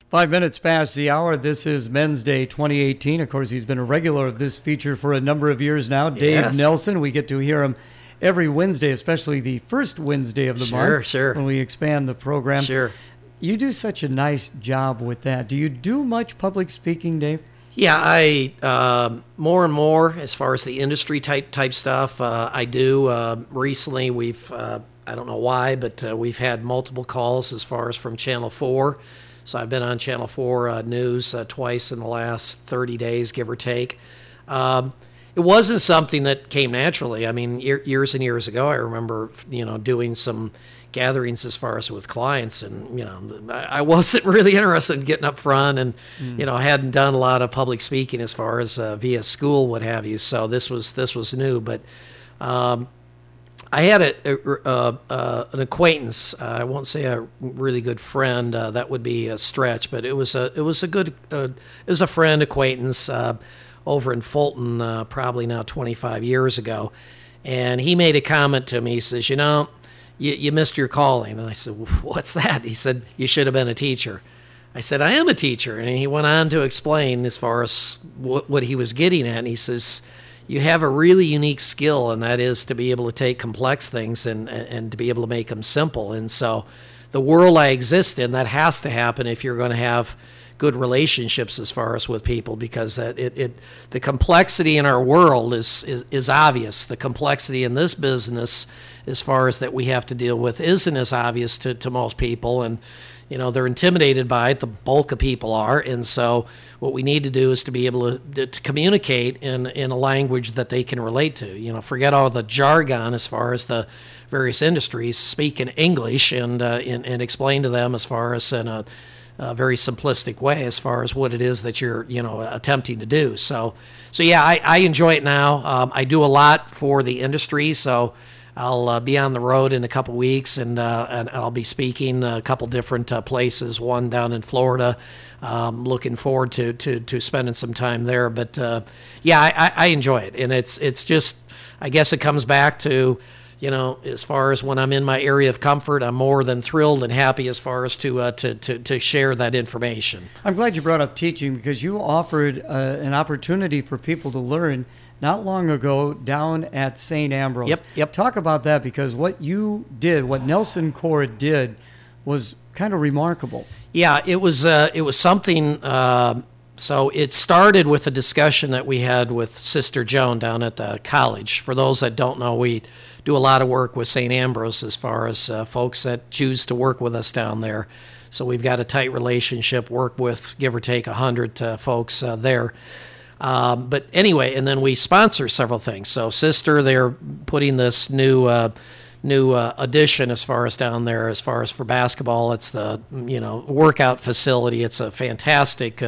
5 minutes past the hour. This is Men's Day 2018. Of course, he's been a regular of this feature for a number of years now. Dave Yes. Nelson. We get to hear him every Wednesday, especially the first Wednesday of the month. Sure. When we expand the program. Sure. You do such a nice job with that. Do you do much public speaking, Dave? Yeah, I more and more as far as the industry type stuff. I do. Recently, we've I don't know why, but we've had multiple calls as far as from Channel 4. So I've been on Channel 4 News twice in the last 30 days, give or take. It wasn't something that came naturally. I mean, years and years ago, I remember, doing some gatherings as far as with clients, and, I wasn't really interested in getting up front, and, I hadn't done a lot of public speaking as far as via school, what have you. So this was new, but I had an acquaintance. I won't say a really good friend. That would be a stretch, but it was a friend acquaintance over in Fulton, probably now 25 years ago, and he made a comment to me. He says, you missed your calling, and I said, what's that? He said, you should have been a teacher. I said, I am a teacher, and he went on to explain as far as what he was getting at, and he says, you have a really unique skill, and that is to be able to take complex things and to be able to make them simple. And so the world I exist in, that has to happen if you're going to have good relationships as far as with people, because the complexity in our world is obvious. The complexity in this business as far as that we have to deal with isn't as obvious to most people, and they're intimidated by it. The bulk of people are. And so what we need to do is to be able to communicate in a language that they can relate to. Forget all the jargon as far as the various industries. Speak in English and explain to them as far as in a very simplistic way as far as what it is that you're attempting to do. So yeah, I enjoy it now. I do a lot for the industry, so I'll be on the road in a couple weeks, and I'll be speaking a couple different places. One down in Florida. Looking forward to spending some time there. But yeah, I enjoy it, and it's just, I guess it comes back to, as far as when I'm in my area of comfort, I'm more than thrilled and happy as far as to share that information. I'm glad you brought up teaching, because you offered an opportunity for people to learn not long ago down at St. Ambrose. Yep. Talk about that, because what you did, what Nelson Core did, was kind of remarkable. Yeah, it was something. So it started with a discussion that we had with Sister Joan down at the college. For those that don't know, we do a lot of work with St. Ambrose as far as folks that choose to work with us down there. So we've got a tight relationship, work with give or take 100 folks there. But anyway, and then we sponsor several things. So Sister, they're putting this new addition as far as down there, as far as for basketball. It's the workout facility. It's a fantastic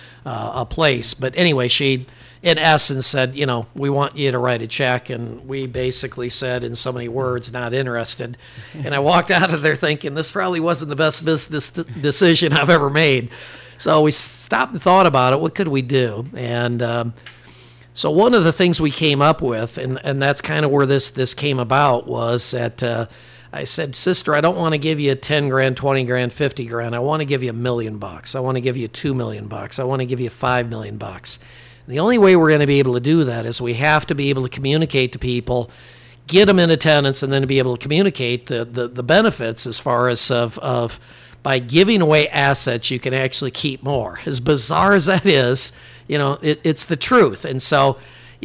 a place. But anyway, she in essence said, we want you to write a check, and we basically said in so many words, not interested. And I walked out of there thinking this probably wasn't the best business decision I've ever made. So we stopped and thought about it. What could we do? And so one of the things we came up with, and that's kind of where this came about, was that I said, Sister, I don't want to give you 10 grand, 20 grand, 50 grand. I want to give you $1 million. I want to give you $2 million. I want to give you $5 million. The only way we're going to be able to do that is we have to be able to communicate to people, get them in attendance, and then to be able to communicate the benefits as far as of by giving away assets, you can actually keep more. As bizarre as that is, it's the truth. And so,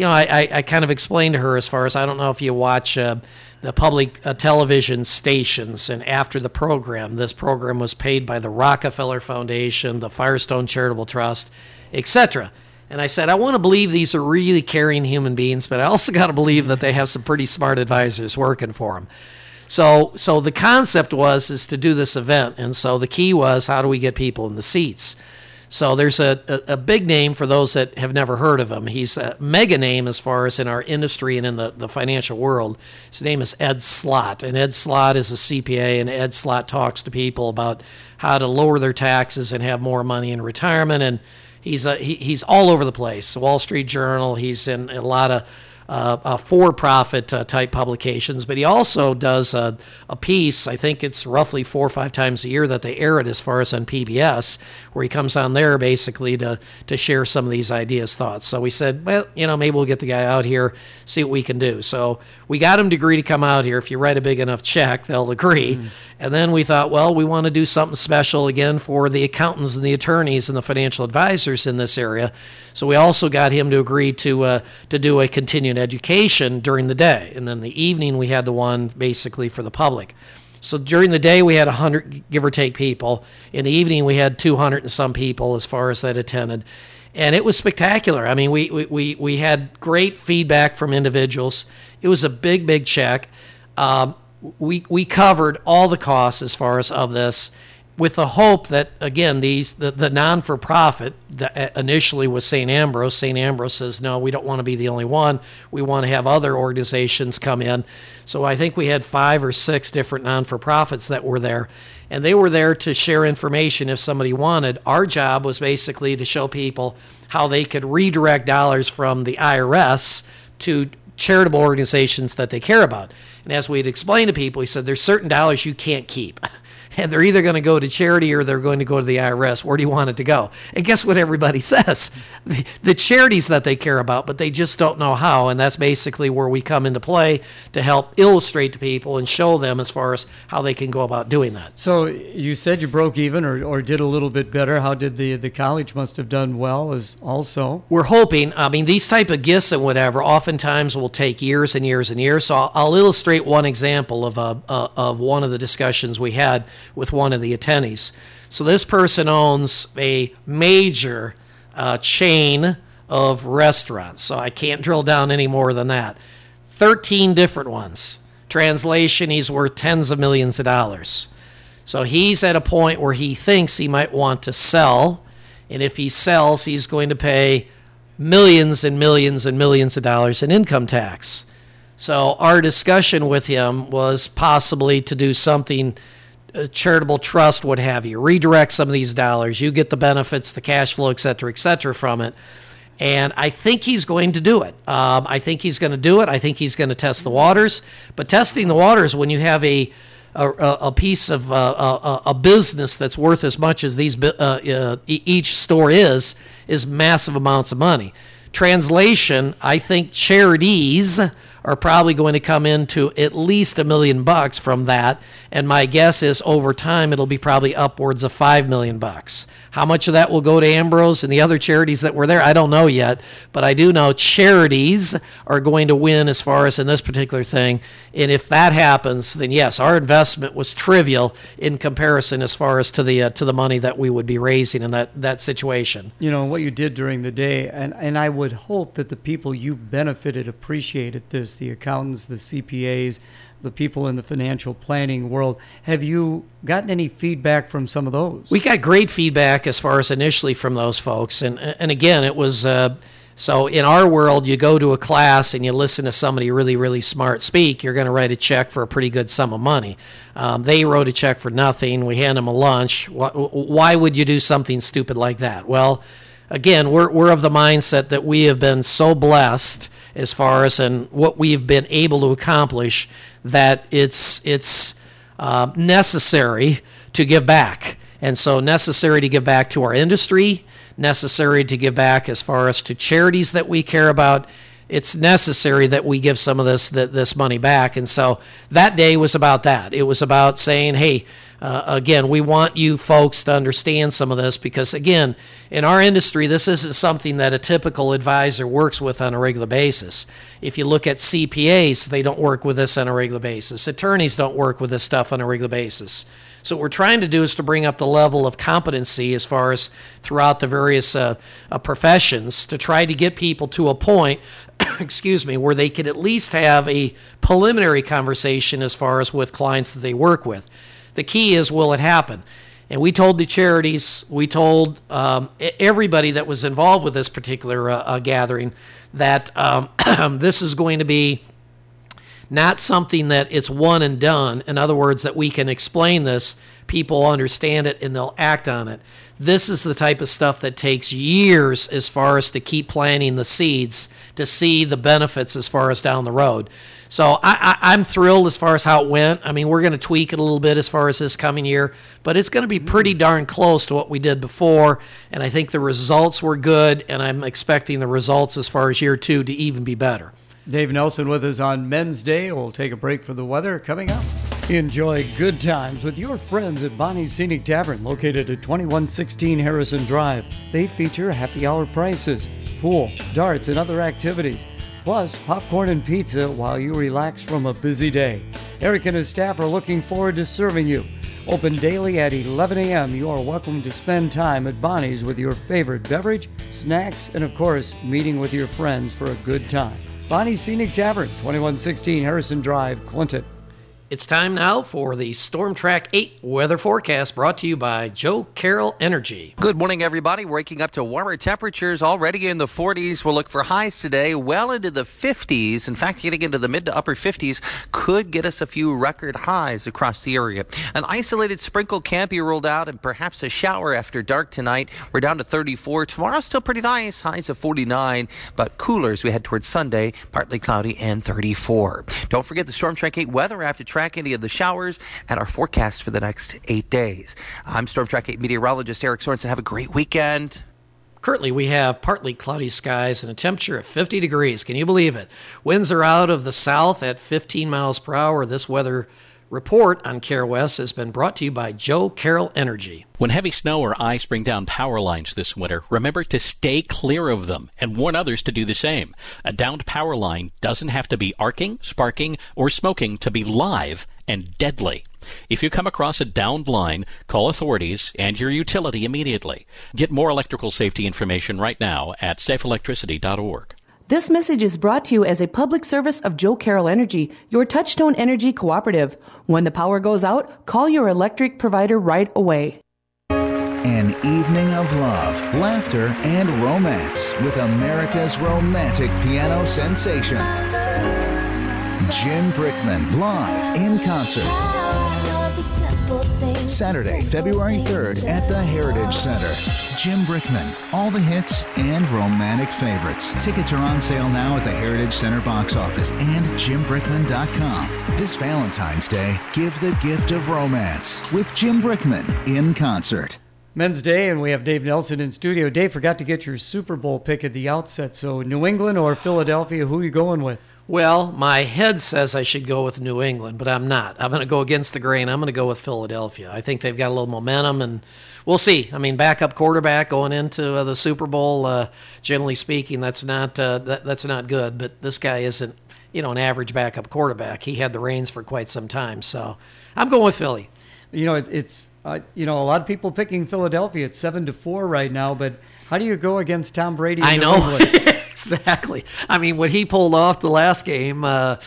I kind of explained to her as far as, I don't know if you watch the public television stations, and after the program, this program was paid by the Rockefeller Foundation, the Firestone Charitable Trust, etc. And I said, I want to believe these are really caring human beings, but I also got to believe that they have some pretty smart advisors working for them. So the concept is to do this event, and so the key was, how do we get people in the seats? So there's a big name for those that have never heard of him. He's a mega name as far as in our industry and in the financial world. His name is Ed Slott, and Ed Slott is a CPA, and Ed Slott talks to people about how to lower their taxes and have more money in retirement, and he's all over the place. Wall Street Journal, he's in a lot of for-profit type publications, but he also does a piece, I think it's roughly 4 or 5 times a year that they air it as far as on PBS, where he comes on there basically to share some of these ideas, thoughts. So we said, well, maybe we'll get the guy out here, see what we can do. So we got him to agree to come out here. If you write a big enough check, they'll agree. And then we thought, well, we want to do something special again for the accountants and the attorneys and the financial advisors in this area. So we also got him to agree to do a continuing education during the day. And then the evening we had the one basically for the public. So during the day we had 100, give or take, people. In the evening we had 200 and some people as far as that attended. And it was spectacular. I mean, we had great feedback from individuals. It was a big, big check. We covered all the costs as far as of this, with the hope that, again, the non-for-profit that initially was St. Ambrose. St. Ambrose says, no, we don't want to be the only one. We want to have other organizations come in. So I think we had 5 or 6 different non-for-profits that were there, and they were there to share information if somebody wanted. Our job was basically to show people how they could redirect dollars from the IRS to charitable organizations that they care about. And as we'd explained to people, he said, there's certain dollars you can't keep. And they're either going to go to charity or they're going to go to the IRS. Where do you want it to go? And guess what everybody says? The charities that they care about, but they just don't know how. And that's basically where we come into play to help illustrate to people and show them as far as how they can go about doing that. So you said you broke even or did a little bit better. How did the college must have done well as also? We're hoping. I mean, these type of gifts and whatever oftentimes will take years and years and years. So I'll illustrate one example of one of the discussions we had with one of the attendees. So this person owns a major chain of restaurants. So I can't drill down any more than that. 13 different ones. Translation, he's worth tens of millions of dollars. So he's at a point where he thinks he might want to sell. And if he sells, he's going to pay millions and millions and millions of dollars in income tax. So our discussion with him was possibly to do something, a charitable trust, what have you, redirect some of these dollars. You get the benefits, the cash flow, et cetera, from it. And I think he's going to do it. I think he's going to do it. I think he's going to test the waters. But testing the waters, when you have a piece of a business that's worth as much as these each store is massive amounts of money. Translation, I think charities are probably going to come into at least $1 million from that, and my guess is over time it'll be probably upwards of $5 million. How much of that will go to Ambrose and the other charities that were there, I don't know yet, but I do know charities are going to win as far as in this particular thing, and if that happens, then yes, our investment was trivial in comparison as far as to the money that we would be raising in that situation. You know, what you did during the day, and I would hope that the people you benefited appreciated this, the accountants, the CPAs, the people in the financial planning world. Have you gotten any feedback from some of those? We got great feedback as far as initially from those folks. And again, it was, so in our world, you go to a class and you listen to somebody really, really smart speak, you're going to write a check for a pretty good sum of money. They wrote a check for nothing. We hand them a lunch. Why would you do something stupid like that? Well, again, we're of the mindset that we have been so blessed as far as in what we've been able to accomplish that it's necessary to give back. And so necessary to give back to our industry, necessary to give back as far as to charities that we care about. It's necessary that we give some of this money back. And so that day was about that. It was about saying, hey, again, we want you folks to understand some of this because, again, in our industry, this isn't something that a typical advisor works with on a regular basis. If you look at CPAs, they don't work with this on a regular basis. Attorneys don't work with this stuff on a regular basis. So what we're trying to do is to bring up the level of competency as far as throughout the various professions to try to get people to a point, excuse me, where they could at least have a preliminary conversation as far as with clients that they work with. The key is, will it happen? And we told the charities, we told everybody that was involved with this particular gathering that this is going to be not something that it's one and done. In other words, that we can explain this, people understand it, and they'll act on it. This is the type of stuff that takes years as far as to keep planting the seeds to see the benefits as far as down the road. So I'm thrilled as far as how it went. I mean, we're going to tweak it a little bit as far as this coming year, but it's going to be pretty darn close to what we did before. And I think the results were good, and I'm expecting the results as far as year 2 to even be better. Dave Nelson with us on Men's Day. We'll take a break for the weather coming up. Enjoy good times with your friends at Bonnie's Scenic Tavern, located at 2116 Harrison Drive. They feature happy hour prices, pool, darts, and other activities, plus popcorn and pizza while you relax from a busy day. Eric and his staff are looking forward to serving you. Open daily at 11 a.m. You are welcome to spend time at Bonnie's with your favorite beverage, snacks, and of course, meeting with your friends for a good time. Bonnie's Scenic Tavern, 2116 Harrison Drive, Clinton. It's time now for the Storm Track 8 weather forecast, brought to you by Joe Carroll Energy. Good morning, everybody. Waking up to warmer temperatures already in the 40s. We'll look for highs today well into the 50s. In fact, getting into the mid to upper 50s could get us a few record highs across the area. An isolated sprinkle can be ruled out, and perhaps a shower after dark tonight. We're down to 34. Tomorrow still pretty nice, highs of 49, but cooler as we head towards Sunday, partly cloudy and 34. Don't forget the Storm Track 8 weather app to track any of the showers and our forecast for the next 8 days. I'm Storm Track 8 meteorologist Eric Sorensen. Have a great weekend. Currently, we have partly cloudy skies and a temperature of 50 degrees. Can you believe it? Winds are out of the south at 15 miles per hour. This weather report on Care West has been brought to you by Joe Carroll Energy. When heavy snow or ice bring down power lines this winter, remember to stay clear of them and warn others to do the same. A downed power line doesn't have to be arcing, sparking, or smoking to be live and deadly. If you come across a downed line, call authorities and your utility immediately. Get more electrical safety information right now at safeelectricity.org. This message is brought to you as a public service of Joe Carroll Energy, your Touchstone Energy cooperative. When the power goes out, call your electric provider right away. An evening of love, laughter, and romance with America's romantic piano sensation. Jim Brickman live in concert. Saturday, February 3rd at the Heritage Center. Jim Brickman, all the hits and romantic favorites. Tickets are on sale now at the Heritage Center box office and JimBrickman.com. This Valentine's Day, give the gift of romance with Jim Brickman in concert. Men's Day, and we have Dave Nelson in studio. Dave, forgot to get your Super Bowl pick at the outset, so New England or Philadelphia, who are you going with? Well, my head says I should go with New England, but I'm not. I'm going to go against the grain. I'm going to go with Philadelphia. I think they've got a little momentum, and we'll see. I mean, backup quarterback going into the Super Bowl, generally speaking, that's not good. But this guy isn't, an average backup quarterback. He had the reins for quite some time, so I'm going with Philly. It's a lot of people picking Philadelphia at 7-4 right now, but how do you go against Tom Brady? I know. Exactly. I mean, what he pulled off the last game,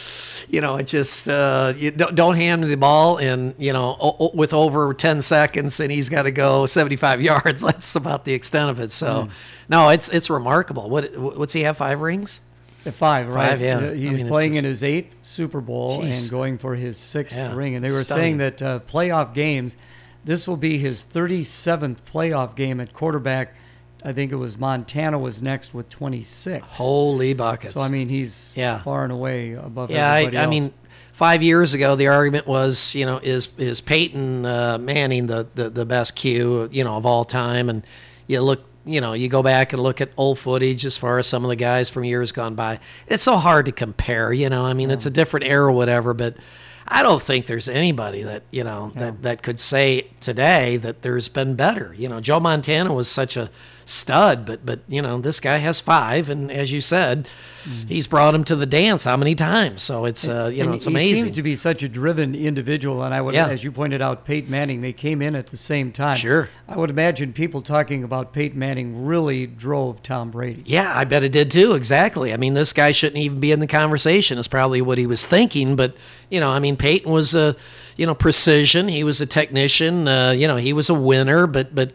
it just you don't hand him the ball and, with over 10 seconds and he's got to go 75 yards. That's about the extent of it. So, no, it's remarkable. What's he have, 5 rings? 5, right? 5, yeah. He's playing in his 8th Super Bowl and going for his 6th ring. And they were saying that playoff games, this will be his 37th playoff game at quarterback. I think it was Montana was next with 26. Holy buckets. So, I mean, he's far and away above everybody else. I mean, 5 years ago, the argument was, is Peyton Manning the best Q, of all time? And you look, you go back and look at old footage as far as some of the guys from years gone by. It's so hard to compare, it's a different era or whatever, but I don't think there's anybody that, that could say today that there's been better. Joe Montana was such a stud, but this guy has 5, and as you said, he's brought him to the dance how many times? So it's it's amazing. He seems to be such a driven individual, and I would, as you pointed out, Peyton Manning, they came in at the same time. Sure. I would imagine people talking about Peyton Manning really drove Tom Brady. Yeah, I bet it did too. Exactly. I mean, this guy shouldn't even be in the conversation. Is probably what he was thinking, but Peyton was precision. He was a technician. He was a winner, but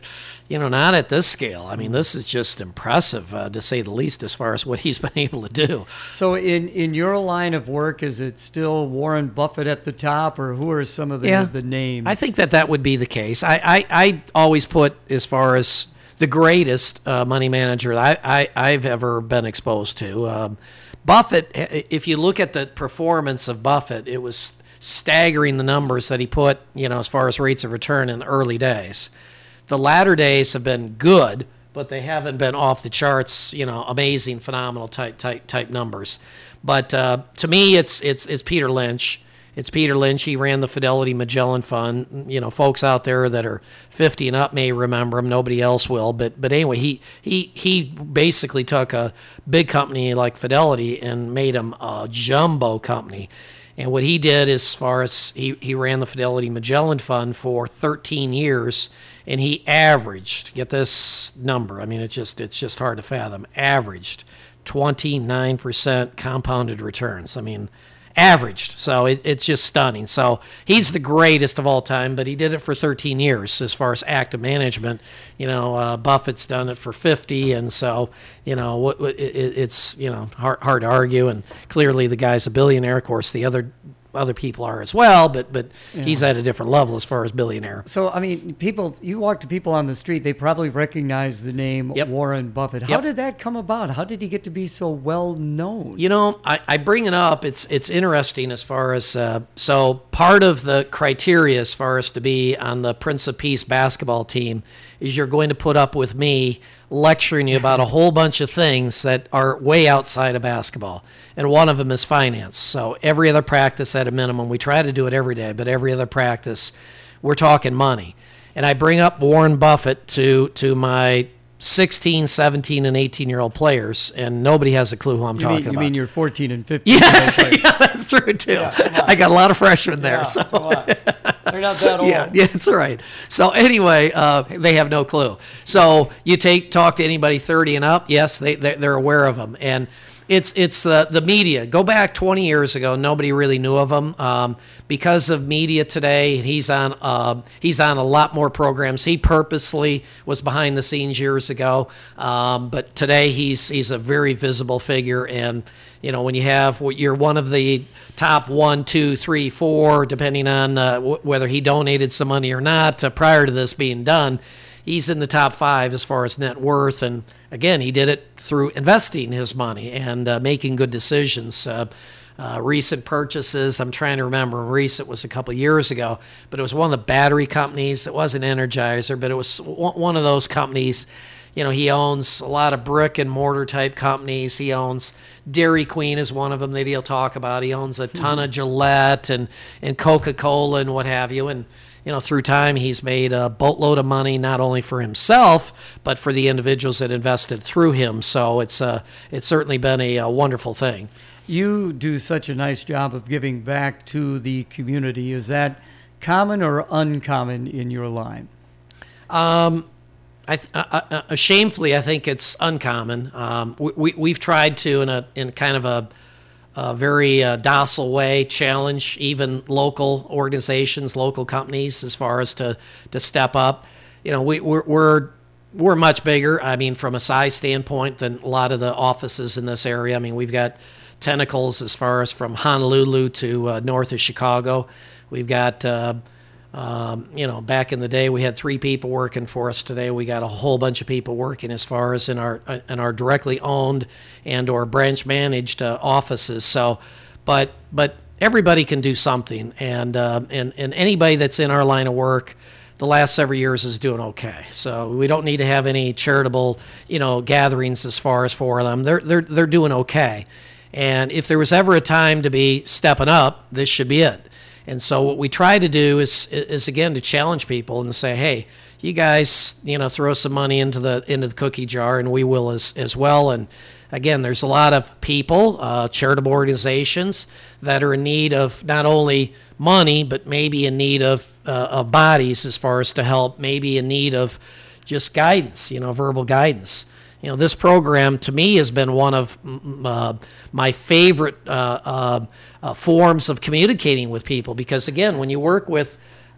not at this scale. I mean, this is just impressive, to say the least, as far as what he's been able to do. So in your line of work, is it still Warren Buffett at the top, or who are some of the names? I think that would be the case. I always put, as far as the greatest money manager I've ever been exposed to, Buffett, if you look at the performance of Buffett, it was staggering, the numbers that he put, as far as rates of return in the early days. The latter days have been good, but they haven't been off the charts, amazing, phenomenal type numbers. But to me, it's Peter Lynch. It's Peter Lynch. He ran the Fidelity Magellan Fund. Folks out there that are 50 and up may remember him. Nobody else will. But anyway, he basically took a big company like Fidelity and made him a jumbo company. And what he did, as far as he ran the Fidelity Magellan Fund for 13 years, and he averaged, get this number, I mean, it's just hard to fathom, averaged 29% compounded returns. I mean, averaged. So it's just stunning. So he's the greatest of all time, but he did it for 13 years as far as active management. Buffett's done it for 50, and so, it's, hard to argue, and clearly the guy's a billionaire. Of course, the other people are as well, but he's at a different level as far as billionaire. So, I mean, you walk to people on the street, they probably recognize the name Warren Buffett. How did that come about? How did he get to be so well known? I bring it up. It's interesting as far as, so part of the criteria as far as to be on the Prince of Peace basketball team is you're going to put up with me lecturing you about a whole bunch of things that are way outside of basketball. And one of them is finance. So every other practice at a minimum, we try to do it every day, but every other practice, we're talking money. And I bring up Warren Buffett to my 16, 17, and 18-year-old players, and nobody has a clue who I'm talking about. You mean you're 14 and 15? Yeah, that's true, too. Yeah, I got a lot of freshmen there. So. They're not that old. Yeah, it's all right. So anyway, they have no clue. So you talk to anybody 30 and up, yes, they're aware of them. And it's the media. Go back 20 years ago, nobody really knew of him. Because of media today, he's on a lot more programs. He purposely was behind the scenes years ago, but today he's a very visible figure. And when you're one of the top 1, 2, 3, 4, depending on whether he donated some money or not prior to this being done, he's in the top 5 as far as net worth. And again, he did it through investing his money and making good decisions. Recent purchases, I'm trying to remember, recent was a couple of years ago, but it was one of the battery companies. It wasn't Energizer, but it was one of those companies. He owns a lot of brick and mortar type companies. He owns Dairy Queen is one of them that he'll talk about. He owns a ton of Gillette and Coca-Cola and what have you. And, through time, he's made a boatload of money, not only for himself, but for the individuals that invested through him. So it's certainly been a wonderful thing. You do such a nice job of giving back to the community. Is that common or uncommon in your line? Shamefully, I think it's uncommon. We've tried to, in kind of a very docile way, challenge even local organizations, local companies, as far as to step up. We're much bigger. I mean, from a size standpoint, than a lot of the offices in this area. I mean, we've got tentacles as far as from Honolulu to north of Chicago. We've got back in the day, we had 3 people working for us. Today, we got a whole bunch of people working as far as in our directly owned and or branch managed offices. So, but everybody can do something, and anybody that's in our line of work, the last several years is doing okay. So we don't need to have any charitable, gatherings as far as for them. They're doing okay. And if there was ever a time to be stepping up, this should be it. And so what we try to do is again to challenge people and say, hey, you guys, throw some money into the cookie jar, and we will as well. And again, there's a lot of people, charitable organizations that are in need of not only money, but maybe in need of bodies as far as to help, maybe in need of just guidance, verbal guidance. This program to me has been one of my favorite forms of communicating with people, because again, when you work with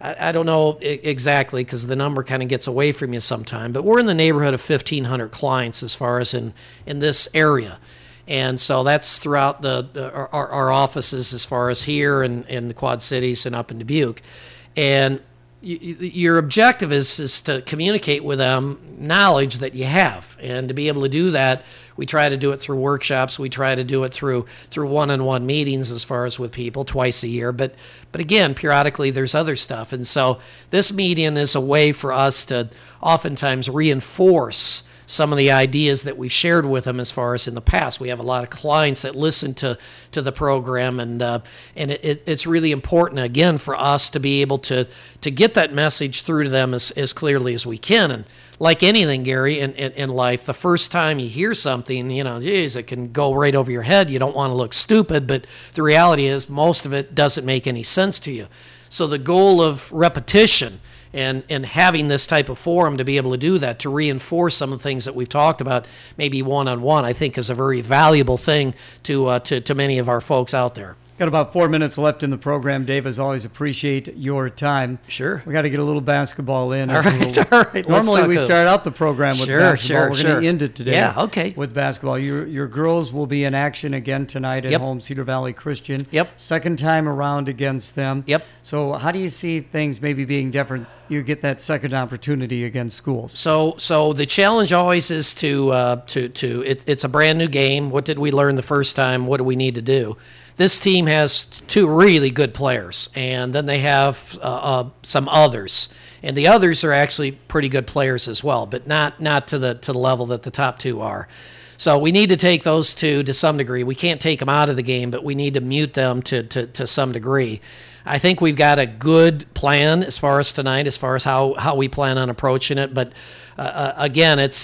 I don't know exactly because the number kind of gets away from you sometime, but we're in the neighborhood of 1,500 clients as far as in this area. And so that's throughout our offices as far as here and in the Quad Cities and up in Dubuque. And your objective is to communicate with them knowledge that you have. And to be able to do that, we try to do it through workshops. We try to do it through one-on-one meetings as far as with people twice a year. But again, periodically there's other stuff. And so this meeting is a way for us to oftentimes reinforce some of the ideas that we've shared with them as far as in the past. We have a lot of clients that listen to the program, and it's really important, again, for us to be able to get that message through to them as clearly as we can. And like anything, Gary, in life, the first time you hear something, geez, it can go right over your head. You don't want to look stupid, but the reality is most of it doesn't make any sense to you. So the goal of repetition and having this type of forum to be able to do that, to reinforce some of the things that we've talked about, maybe one-on-one, I think is a very valuable thing to many of our folks out there. Got about 4 minutes left in the program. Dave, as always, appreciate your time. Sure. We got to get a little basketball in. All right. Normally we start out the program with basketball. We're going to end it today. Yeah, okay. With basketball. Your girls will be in action again tonight at home, Cedar Valley Christian. Yep. Second time around against them. Yep. So how do you see things maybe being different? You get that second opportunity against schools. So the challenge always is it's a brand new game. What did we learn the first time? What do we need to do? This team has two really good players, and then they have some others, and the others are actually pretty good players as well, but not to the level that the top two are. So we need to take those two to some degree. We can't take them out of the game, but we need to mute them to some degree. I think we've got a good plan as far as tonight, as far as how we plan on approaching it. But again, it's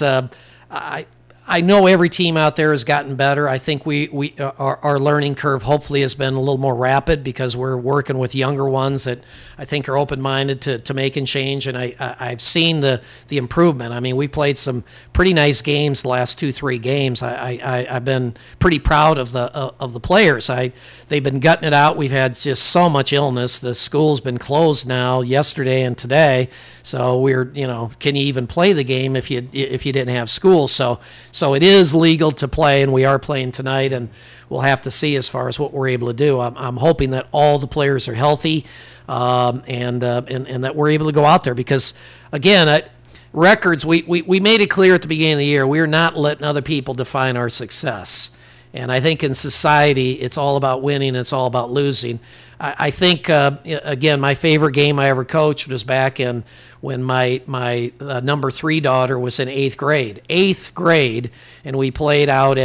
I know every team out there has gotten better. I think our learning curve hopefully has been a little more rapid because we're working with younger ones that I think are open-minded to making change, and I've seen the improvement. I mean, we've played some pretty nice games the last 2-3 games. I've been pretty proud of the players. They've been gutting it out. We've had just so much illness. The school's been closed now yesterday and today. So can you even play the game if you didn't have school? So it is legal to play, and we are playing tonight, and we'll have to see as far as what we're able to do. I'm hoping that all the players are healthy, and that we're able to go out there because, again, records. We made it clear at the beginning of the year we're not letting other people define our success. And I think in society, it's all about winning. It's all about losing. I think, again, my favorite game I ever coached was back when my number 3 daughter was in 8th grade, and we played out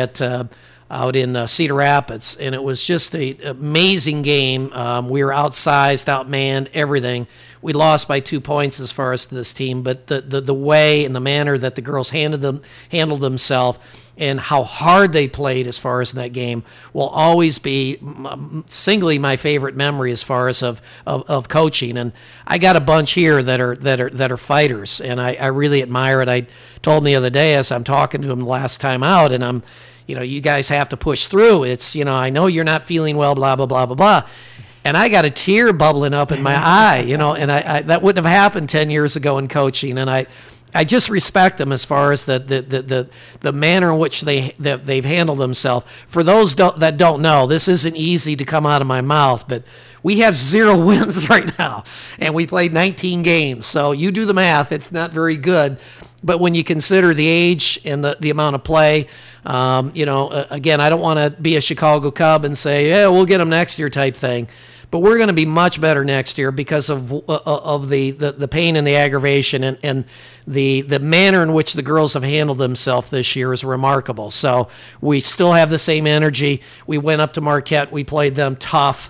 in Cedar Rapids, and it was just an amazing game. We were outsized, outmanned, everything. We lost by 2 points as far as to this team, but the way and the manner that the girls handled themselves and how hard they played as far as in that game will always be singly my favorite memory as far as of coaching. And I got a bunch here that are fighters, and I really admire it. I told them the other day as I'm talking to them the last time out, and you guys have to push through. It's, I know you're not feeling well, blah, blah, blah, blah, blah. And I got a tear bubbling up in my eye, and I that wouldn't have happened 10 years ago in coaching. And I just respect them as far as the manner in which they've handled themselves. For those that don't know, this isn't easy to come out of my mouth, but we have 0 wins right now, and we played 19 games. So you do the math; it's not very good. But when you consider the age and the amount of play, again, I don't want to be a Chicago Cub and say, yeah, we'll get them next year type thing. But we're going to be much better next year because of the pain and the aggravation and the manner in which the girls have handled themselves this year is remarkable. So we still have the same energy. We went up to Marquette. We played them tough.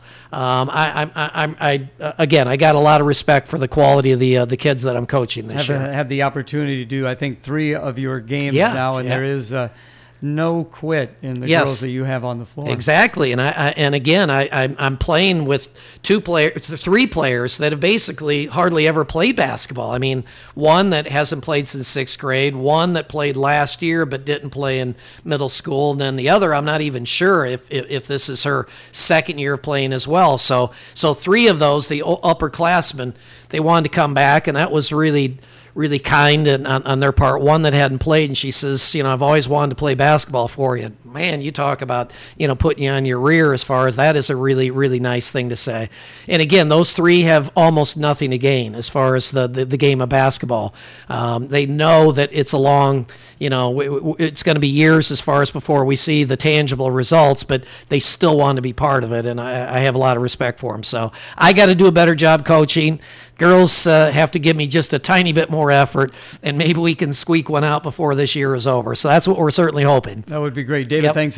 I got a lot of respect for the quality of the kids that I'm coaching this year. Have the opportunity to do, I think, 3 of your games now, and there is no quit in the Yes. girls that you have on the floor. Exactly, and I'm playing with three players that have basically hardly ever played basketball. I mean, one that hasn't played since sixth grade, one that played last year but didn't play in middle school, and then the other I'm not even sure if this is her second year of playing as well. So three of those, the upperclassmen, they wanted to come back, and that was really kind and on their part. One that hadn't played, and she says, I've always wanted to play basketball for you. Man, you talk about, putting you on your rear as far as that is a really, really nice thing to say. And again, those three have almost nothing to gain as far as the game of basketball. They know that it's a long, it's going to be years as far as before we see the tangible results, but they still want to be part of it, and I have a lot of respect for them. So I got to do a better job coaching. Girls have to give me just a tiny bit more effort, and maybe we can squeak one out before this year is over. So that's what we're certainly hoping. That would be great. David, Yep. thanks.